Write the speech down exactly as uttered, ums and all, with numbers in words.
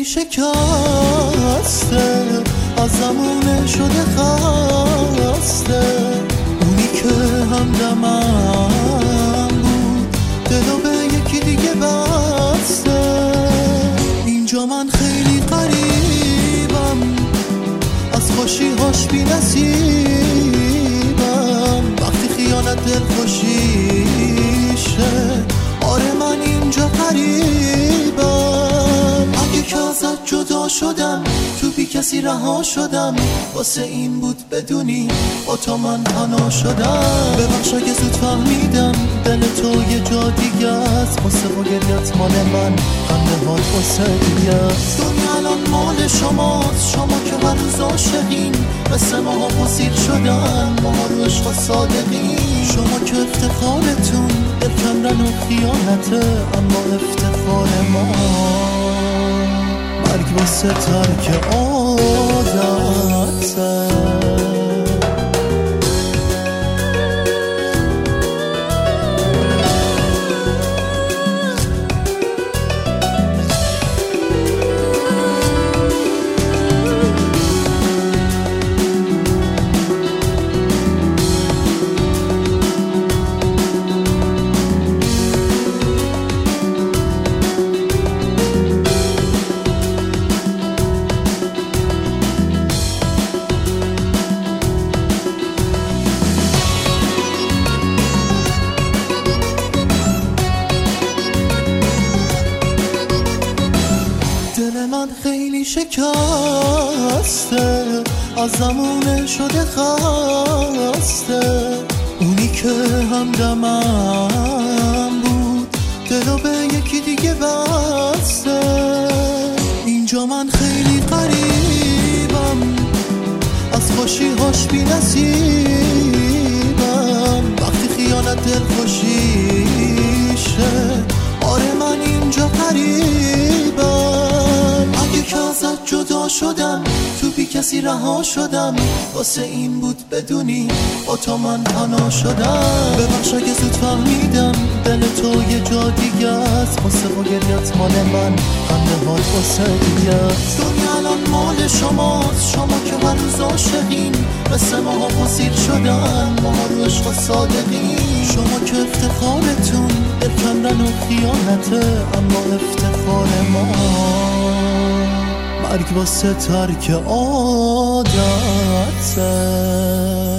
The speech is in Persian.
شکسته، از زمونه شده خسته. اونی که همدمم بود دلو به یکی دیگه بسته. اینجا من خیلی قریبم، از خوشی‌هاش بی نصیبم. وقتی خیانت دل خوشیشه، آره من اینجا قریبم. اگه که ازت جدا شدم، تو بی کسی رها شدم. واسه این بود بدونی با تو من تنها شدم. ببخش اگه زود فهمیدم دل تو یه جا دیگه است. واسه با گریت مال من، خنده هات واسه دیگه است. دنیا الان مال شماست، شما که هر روز عاشقین. مثل ماها پسیر شدن، ماها رو عشق صادقین. شما که افتخارتون دل کندن و خیانته، اما افتخار ما مرگ واسه ترک عادته. دل من خیلی شکسته، از زمونه شده خسته. اونی که همدمم بود دلو به یکی دیگه بسته. اینجا من خیلی قریبم، از خوشی‌هاش بی نصیبم. وقتی خیانت دل خوشیشه، آره من اینجا قریبم. اگه که ازت جدا شدم، تو بی کسی رها شدم. واسه این بود بدونی با تو من تنها شدم. ببخش اگه زود فهمیدم دل تو یه جا دیگه است. واسه با گریت مال من، خنده هات واسه دیگه است. دنیا الان مال شماست، شما که هر روز عاشقین. مثل ماها پسیر شدن، ماها رو عشق صادقین. شما که افتخارتون دل کندن و خیانته، اما افتخار ما مرگ واسه ترک عادته.